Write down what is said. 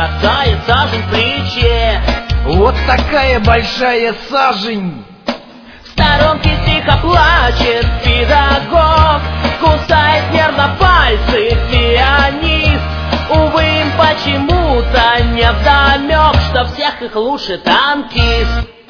касает сажень в плече. Вот такая большая сажень. В сторонке тихо плачет педагог, кусает нервно пальцы пианист. Увы, им почему-то невдомек, что всех их лучше танкист.